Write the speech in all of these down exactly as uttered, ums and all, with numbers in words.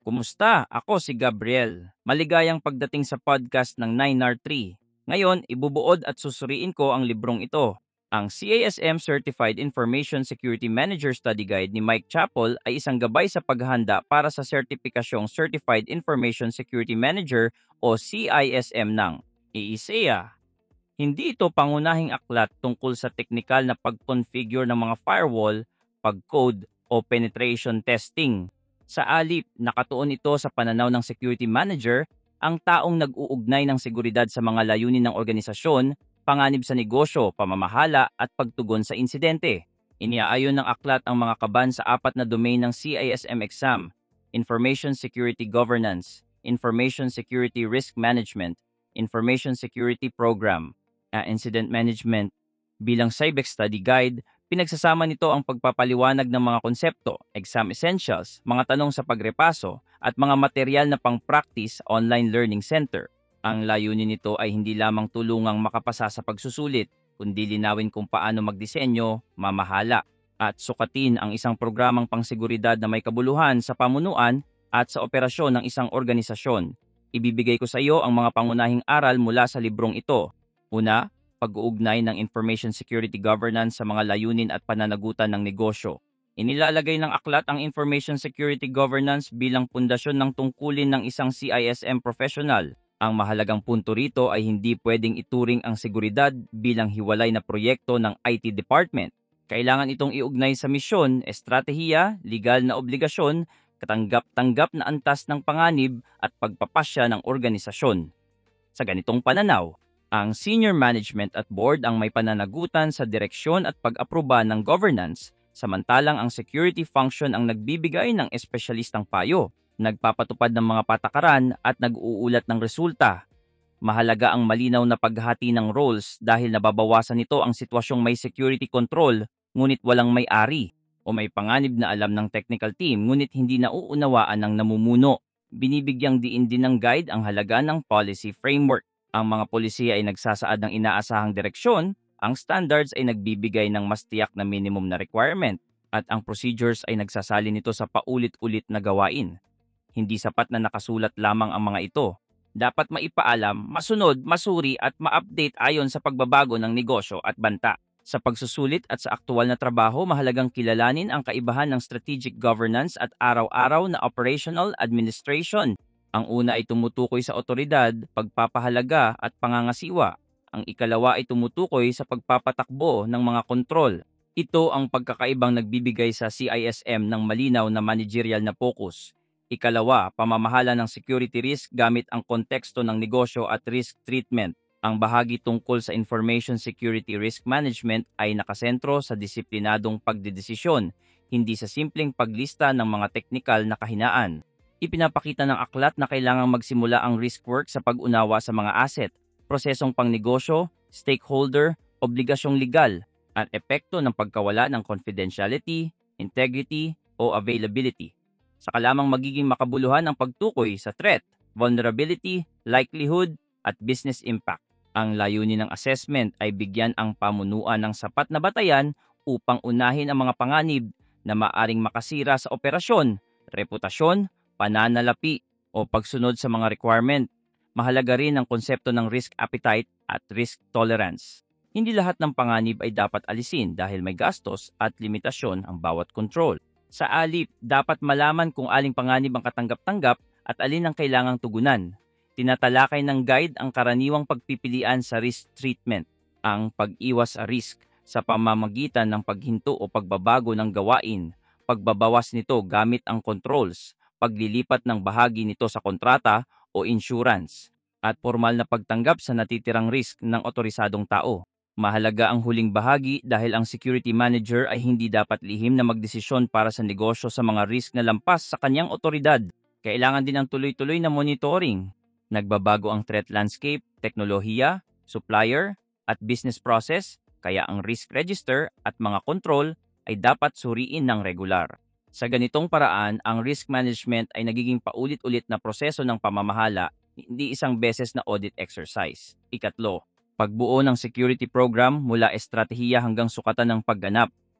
Kumusta? Ako si Gabriel. Maligayang pagdating sa podcast ng nine R three. Ngayon, ibubuod at susuriin ko ang librong ito. Ang C A S M Certified Information Security Manager Study Guide ni Mike Chappell ay isang gabay sa paghahanda para sa sertipikasyong Certified Information Security Manager o C I S M ng I I S E A. Hindi ito pangunahing aklat tungkol sa teknikal na pag-configure ng mga firewall, pag-code o penetration testing. Sa alip, nakatuon ito sa pananaw ng security manager, ang taong nag-uugnay ng seguridad sa mga layunin ng organisasyon, panganib sa negosyo, pamamahala at pagtugon sa insidente. Iniaayon ng aklat ang mga kaban sa apat na domain ng C I S M exam: Information Security Governance, Information Security Risk Management, Information Security Program, uh, Incident Management. Bilang CyBEX Study Guide, pinagsasama nito ang pagpapaliwanag ng mga konsepto, exam essentials, mga tanong sa pagrepaso, at mga material na pang-practice online learning center. Ang layunin nito ay hindi lamang tulungang makapasa sa pagsusulit, kundi linawin kung paano magdisenyo, mamahala, at sukatin ang isang programang pangseguridad na may kabuluhan sa pamunuan at sa operasyon ng isang organisasyon. Ibibigay ko sa iyo ang mga pangunahing aral mula sa librong ito. Una, pag-uugnay ng information security governance sa mga layunin at pananagutan ng negosyo. Inilalagay ng aklat ang information security governance bilang pundasyon ng tungkulin ng isang C I S M professional. Ang mahalagang punto rito ay hindi pwedeng ituring ang seguridad bilang hiwalay na proyekto ng I T department. Kailangan itong iugnay sa misyon, estratehiya, legal na obligasyon, katanggap-tanggap na antas ng panganib at pagpapasya ng organisasyon. Sa ganitong pananaw, ang senior management at board ang may pananagutan sa direksyon at pag-aproba ng governance, samantalang ang security function ang nagbibigay ng espesyalistang payo, nagpapatupad ng mga patakaran at nag-uulat ng resulta. Mahalaga ang malinaw na paghati ng roles dahil nababawasan nito ang sitwasyong may security control ngunit walang may-ari o may panganib na alam ng technical team ngunit hindi nauunawaan ng namumuno. Binibigyang diin din ng guide ang halaga ng policy framework. Ang mga polisiya ay nagsasaad ng inaasahang direksyon, ang standards ay nagbibigay ng mas tiyak na minimum na requirement, at ang procedures ay nagsasali nito sa paulit-ulit na gawain. Hindi sapat na nakasulat lamang ang mga ito. Dapat maipaalam, masunod, masuri at ma-update ayon sa pagbabago ng negosyo at banta. Sa pagsusulit at sa aktual na trabaho, mahalagang kilalanin ang kaibahan ng strategic governance at araw-araw na operational administration. Ang una ay tumutukoy sa otoridad, pagpapahalaga at pangangasiwa. Ang ikalawa ay tumutukoy sa pagpapatakbo ng mga kontrol. Ito ang pagkakaibang nagbibigay sa C I S M ng malinaw na managerial na focus. Ikalawa, pamamahala ng security risk gamit ang konteksto ng negosyo at risk treatment. Ang bahagi tungkol sa information security risk management ay nakasentro sa disiplinadong pagdedesisyon, hindi sa simpleng paglista ng mga teknikal na kahinaan. Ipinapakita ng aklat na kailangang magsimula ang risk work sa pag-unawa sa mga asset, prosesong pangnegosyo, stakeholder, obligasyong legal, at epekto ng pagkawala ng confidentiality, integrity, o availability. Saka lamang magiging makabuluhan ang pagtukoy sa threat, vulnerability, likelihood, at business impact. Ang layunin ng assessment ay bigyan ang pamunuan ng sapat na batayan upang unahin ang mga panganib na maaring makasira sa operasyon, reputasyon, pananalapi o pagsunod sa mga requirement. Mahalaga rin ang konsepto ng risk appetite at risk tolerance. Hindi lahat ng panganib ay dapat alisin dahil may gastos at limitasyon ang bawat control. Sa alip, dapat malaman kung aling panganib ang katanggap-tanggap at alin ang kailangang tugunan. Tinatalakay ng guide ang karaniwang pagpipilian sa risk treatment, ang pag-iwas sa risk sa pamamagitan ng paghinto o pagbabago ng gawain, pagbabawas nito gamit ang controls, paglilipat ng bahagi nito sa kontrata o insurance, at formal na pagtanggap sa natitirang risk ng otorisadong tao. Mahalaga ang huling bahagi dahil ang security manager ay hindi dapat lihim na magdesisyon para sa negosyo sa mga risk na lampas sa kanyang otoridad. Kailangan din ang tuloy-tuloy na monitoring. Nagbabago ang threat landscape, teknolohiya, supplier, at business process, kaya ang risk register at mga control ay dapat suriin ng regular. Sa ganitong paraan, ang risk management ay nagiging paulit-ulit na proseso ng pamamahala, hindi isang beses na audit exercise. Ikatlo, pagbuo ng security program mula estratehiya hanggang sukatan ng pagganap.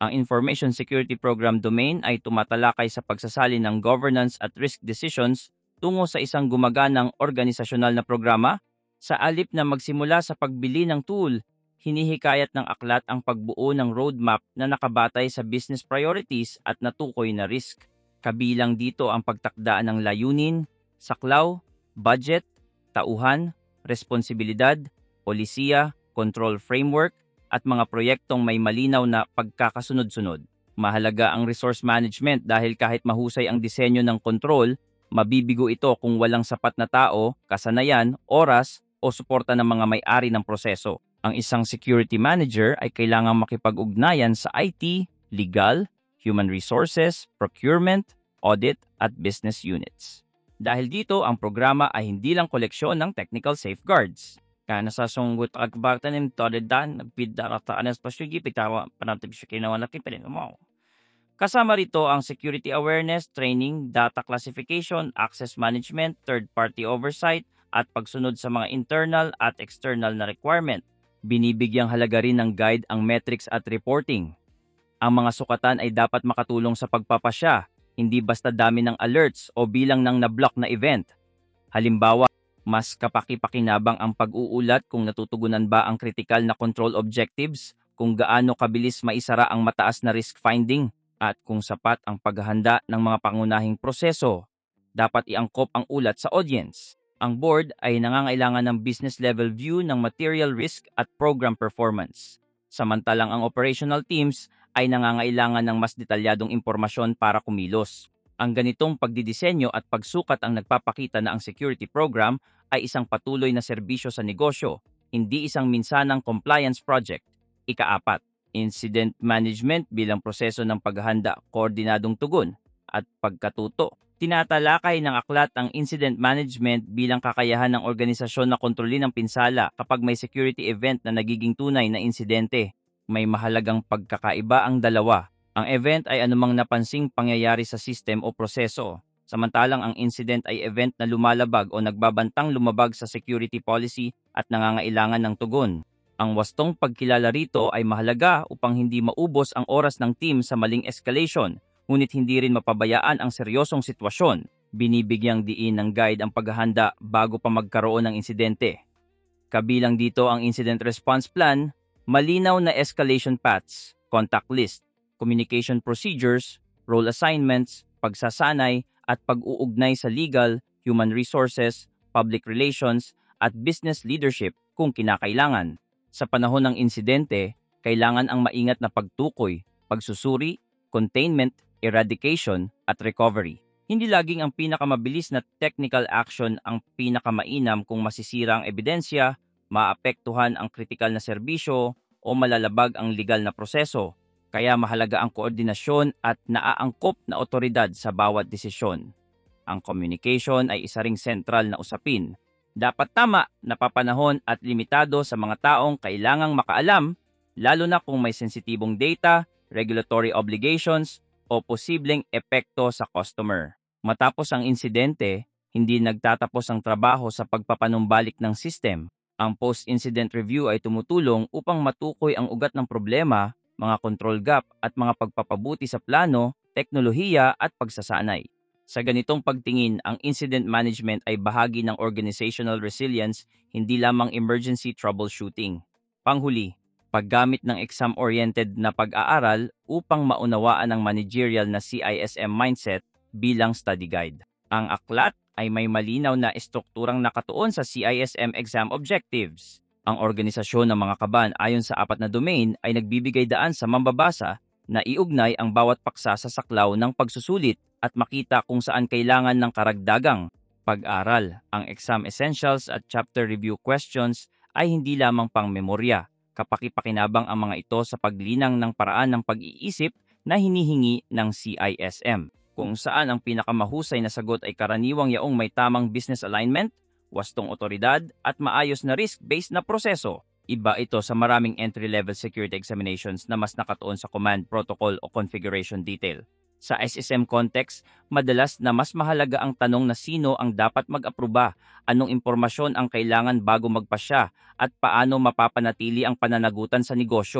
Ang Information Security Program domain ay tumatalakay sa pagsasalin ng governance at risk decisions tungo sa isang gumaganang organisasyonal na programa. Sa alip na magsimula sa pagbili ng tool, hinihikayat ng aklat ang pagbuo ng roadmap na nakabatay sa business priorities at natukoy na risk. Kabilang dito ang pagtakdaan ng layunin, saklaw, budget, tauhan, responsibilidad, polisiya, control framework, at mga proyektong may malinaw na pagkakasunod-sunod. Mahalaga ang resource management dahil kahit mahusay ang disenyo ng control, mabibigo ito kung walang sapat na tao, kasanayan, oras, o suporta ng mga may-ari ng proseso. Ang isang security manager ay kailangang makipag-ugnayan sa I T, legal, human resources, procurement, audit, at business units. Dahil dito, ang programa ay hindi lang koleksyon ng technical safeguards. Kaya nasasunggut agbatan ng toledan, nagpidarata anas pasyugi, pitawa panatib siya kinawa na kipilin mo. Kasama rito ang security awareness, training, data classification, access management, third-party oversight, at pagsunod sa mga internal at external na requirement. Binibigyang halaga rin ng guide ang metrics at reporting. Ang mga sukatan ay dapat makatulong sa pagpapasya, hindi basta dami ng alerts o bilang ng na-block na event. Halimbawa, mas kapaki-pakinabang ang pag-uulat kung natutugunan ba ang critical na control objectives, kung gaano kabilis maisara ang mataas na risk finding, at kung sapat ang paghahanda ng mga pangunahing proseso. Dapat iangkop ang ulat sa audience. Ang board ay nangangailangan ng business level view ng material risk at program performance. Samantalang ang operational teams ay nangangailangan ng mas detalyadong impormasyon para kumilos. Ang ganitong pagdidisenyo at pagsukat ang nagpapakita na ang security program ay isang patuloy na serbisyo sa negosyo, hindi isang minsanang compliance project. Ikaapat, incident management bilang proseso ng paghahanda, koordinadong tugon, at pagkatuto. Tinatalakay ng aklat ang incident management bilang kakayahan ng organisasyon na kontrolin ang pinsala kapag may security event na nagiging tunay na insidente. May mahalagang pagkakaiba ang dalawa. Ang event ay anumang napansing pangyayari sa system o proseso, samantalang ang incident ay event na lumalabag o nagbabantang lumabag sa security policy at nangangailangan ng tugon. Ang wastong pagkilala rito ay mahalaga upang hindi maubos ang oras ng team sa maling escalation, ngunit hindi rin mapabayaan ang seryosong sitwasyon. Binibigyang diin ng guide ang paghahanda bago pa magkaroon ng insidente. Kabilang dito ang incident response plan, malinaw na escalation paths, contact list, communication procedures, role assignments, pagsasanay at pag-uugnay sa legal, human resources, public relations at business leadership kung kinakailangan. Sa panahon ng insidente, kailangan ang maingat na pagtukoy, pagsusuri, containment, eradication, at recovery. Hindi laging ang pinakamabilis na technical action ang pinakamainam kung masisira ang ebidensya, maapektuhan ang kritikal na serbisyo, o malalabag ang legal na proseso. Kaya mahalaga ang koordinasyon at naaangkop na otoridad sa bawat desisyon. Ang communication ay isa ring sentral na usapin. Dapat tama, napapanahon at limitado sa mga taong kailangang makaalam, lalo na kung may sensitibong data, regulatory obligations, o posibleng epekto sa customer. Matapos ang insidente, hindi nagtatapos ang trabaho sa pagpapanumbalik ng system. Ang post-incident review ay tumutulong upang matukoy ang ugat ng problema, mga control gap at mga pagpapabuti sa plano, teknolohiya at pagsasanay. Sa ganitong pagtingin, ang incident management ay bahagi ng organizational resilience, hindi lamang emergency troubleshooting. Panghuli, paggamit ng exam-oriented na pag-aaral upang maunawaan ang managerial na C I S M mindset bilang study guide. Ang aklat ay may malinaw na estrukturang nakatuon sa C I S M exam objectives. Ang organisasyon ng mga kaban ayon sa apat na domain ay nagbibigay daan sa mambabasa na iugnay ang bawat paksa sa saklaw ng pagsusulit at makita kung saan kailangan ng karagdagang pag-aral. Ang exam essentials at chapter review questions ay hindi lamang pang memorya. Kapaki-pakinabang ang mga ito sa paglinang ng paraan ng pag-iisip na hinihingi ng C I S M, kung saan ang pinakamahusay na sagot ay karaniwang yaong may tamang business alignment, wastong otoridad at maayos na risk-based na proseso. Iba ito sa maraming entry-level security examinations na mas nakatuon sa command, protocol o configuration detail. Sa S S M context, madalas na mas mahalaga ang tanong na sino ang dapat mag-aproba, anong impormasyon ang kailangan bago magpasya, at paano mapapanatili ang pananagutan sa negosyo.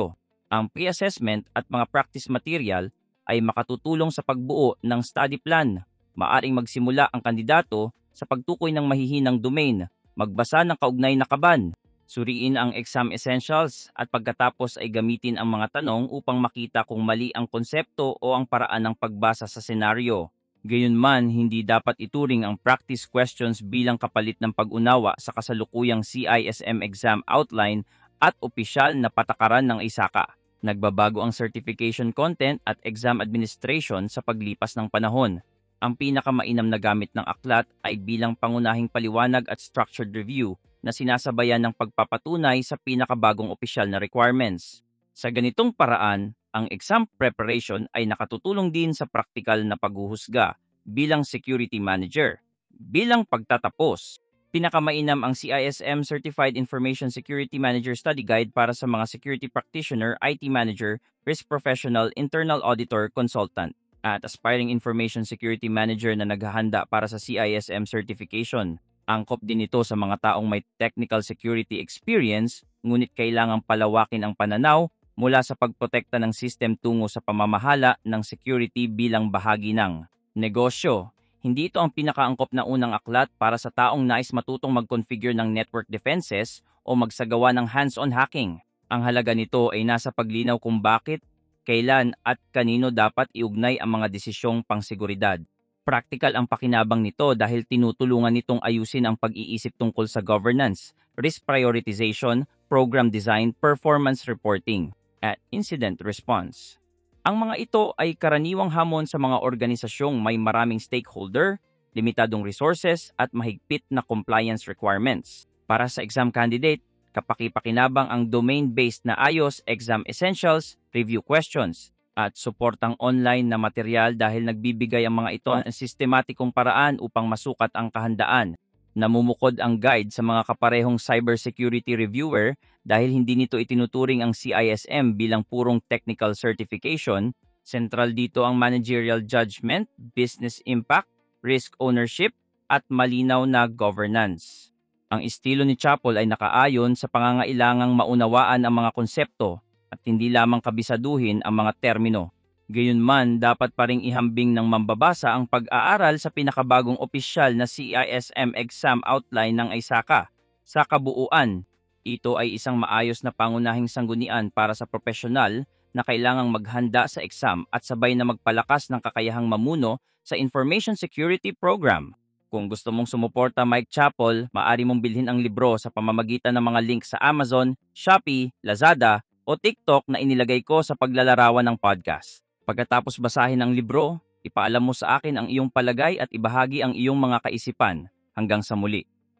Ang pre-assessment at mga practice material ay makatutulong sa pagbuo ng study plan. Maaring magsimula ang kandidato sa pagtukoy ng mahihinang domain, magbasa ng kaugnay na kaban, suriin ang exam essentials at pagkatapos ay gamitin ang mga tanong upang makita kung mali ang konsepto o ang paraan ng pagbasa sa senaryo. Gayunman, hindi dapat ituring ang practice questions bilang kapalit ng pag-unawa sa kasalukuyang C I S M exam outline at opisyal na patakaran ng ISACA. Nagbabago ang certification content at exam administration sa paglipas ng panahon. Ang pinakamainam na gamit ng aklat ay bilang pangunahing paliwanag at structured review na sinasabayan ng pagpapatunay sa pinakabagong opisyal na requirements. Sa ganitong paraan, ang exam preparation ay nakatutulong din sa praktikal na paghuhusga bilang security manager. Bilang pagtatapos, pinakamainam ang C I S M Certified Information Security Manager Study Guide para sa mga security practitioner, I T manager, risk professional, internal auditor, consultant, at aspiring information security manager na naghahanda para sa C I S M certification. Angkop din ito sa mga taong may technical security experience, ngunit kailangang palawakin ang pananaw mula sa pagprotekta ng system tungo sa pamamahala ng security bilang bahagi ng negosyo. Hindi ito ang pinakaangkop na unang aklat para sa taong nais matutong mag-configure ng network defenses o magsagawa ng hands-on hacking. Ang halaga nito ay nasa paglinaw kung bakit, kailan at kanino dapat iugnay ang mga desisyong pangseguridad. Practical ang pakinabang nito dahil tinutulungan nitong ayusin ang pag-iisip tungkol sa governance, risk prioritization, program design, performance reporting, at incident response. Ang mga ito ay karaniwang hamon sa mga organisasyong may maraming stakeholder, limitadong resources at mahigpit na compliance requirements. Para sa exam candidate, kapaki-pakinabang ang domain-based na I O S exam essentials, review questions, at suportang online na material dahil nagbibigay ang mga ito ng sistematikong paraan upang masukat ang kahandaan. Namumukod ang guide sa mga kaparehong cybersecurity reviewer dahil hindi nito itinuturing ang C I S M bilang purong technical certification. Sentral dito ang managerial judgment, business impact, risk ownership, at malinaw na governance. Ang estilo ni Chapel ay nakaayon sa pangangailangang maunawaan ang mga konsepto at hindi lamang kabisaduhin ang mga termino. Gayunman, dapat pa ring ihambing ng mambabasa ang pag-aaral sa pinakabagong opisyal na C I S M exam outline ng ISACA. Sa kabuuan, ito ay isang maayos na pangunahing sanggunian para sa profesional na kailangang maghanda sa exam at sabay na magpalakas ng kakayahang mamuno sa information security program. Kung gusto mong sumuporta Mike Chapel, maaari mong bilhin ang libro sa pamamagitan ng mga link sa Amazon, Shopee, Lazada o TikTok na inilagay ko sa paglalarawan ng podcast. Pagkatapos basahin ang libro, ipaalam mo sa akin ang iyong palagay at ibahagi ang iyong mga kaisipan. Hanggang sa muli.